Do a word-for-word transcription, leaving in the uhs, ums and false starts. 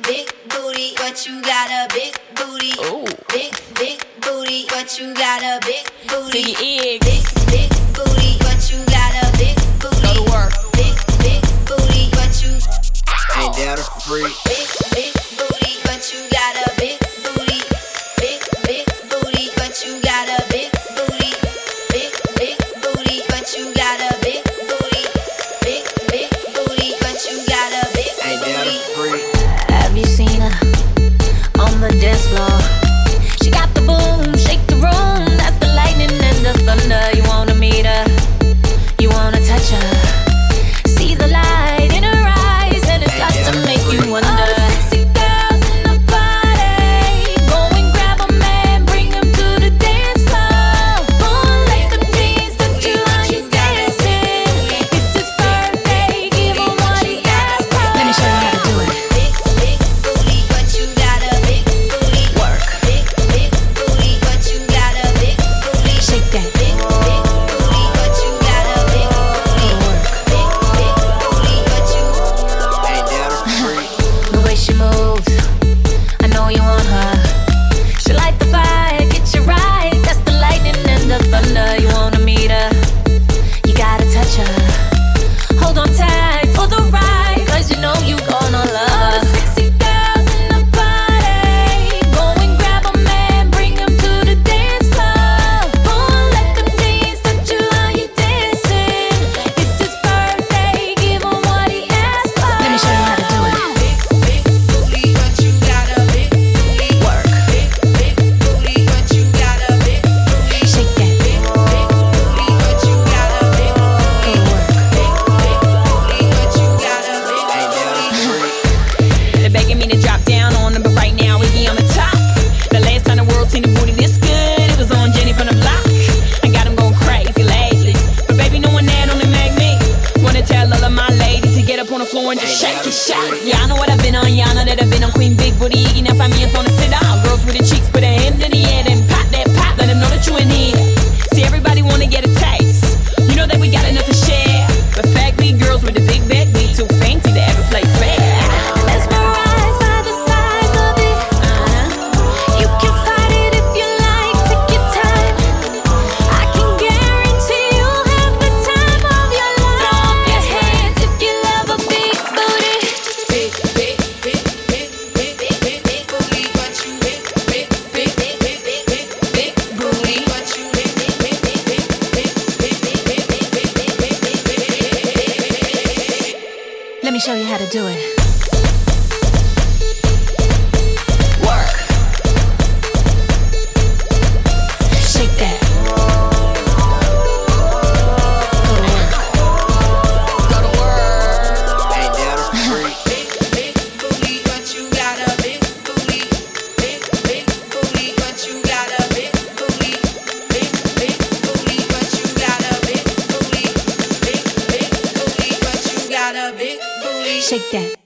big booty, but you got a big booty. Ooh. Big, big booty, but you got a big booty. To your eggs. Big, big booty, but you got a big booty. Go to work. Big, big booty, but you Ain't that a freak? big, big booty, but you got a big booty. Big, big booty, but you got a big booty. Big, big booty, but you got a big booty. Big, big booty, but you got a big Ain't that a booty. freak? Have you seen her on the dance floor? She got the boom, shake the room. That's the lightning and the thunder. You wanna meet her, you wanna touch her. See the light in her eyes, and it starts to make you wonder. All the sexy girls in the party, go and grab a man, bring him to the dance floor. Go and let them dance, touch you while you're dancing. It's his birthday, give him what he asked for. Let me show you how to do it. Big, big booty, but you got a big booty. Work. Big, big booty, but you got a big booty. Shake that. Big, big booty, but you got a big booty. Big, big booty, but you Ain't that a freak? The way she moves, I know you want her. She light the fire, get you right. That's the lightning and the thunder. You wanna meet her, you gotta touch her. Hold on tight for the ride, cause you know you gonna love her. All the sexy girls in the party, go and grab a man, bring him to the dance floor. Go and let them dance, touch you while you're dancing. It's his birthday, give him what he asked for. Let me show you how to do it. big, big booty, but you got a big booty. Work. Big, big booty, but you got a big booty. Shake that. Big, big booty, but you got a big booty. Big, big booty, but you got a big Ain't that a booty. freak? They're begging me to drop down on them, but right now we be on the top. The last time the world seen a booty this good, it was on Jenny from the block. I got them going crazy lately, but baby, knowing that only make me wanna tell all of my ladies to get up on the floor and just shake it, shake. Yeah, I know what I've been on, yeah, I know that I've been on Queen Big Booty. Iggy, now find me up on the sit down. Girls with the cheeks, put their hands in the air, then pop that pop, let them know that you in here. See, everybody wanna get a taste. You know that we got enough to share, but fact, we girls with the big back, we too fancy to ever play fair. Mesmerized by the size of it. You can fight it if you like. Take your time. I can guarantee you'll have the time of your life. Throw up your hands if you love a big booty. Big, big, big, big, big, big, big, big booty, but you big, big, big, big, big, big, big, big booty, but you big, big, big, big, big, big, big, big, big, big, big, big, big, big. Let me show you how to do it. Work. Shake that. Go to work. Go to work. Ain't that a freak? Big, big booty, but you got a big booty. Big, big booty, but you got a big booty. Big, big booty, but you got a big booty. Big, big booty, but you got a big booty. Shake that.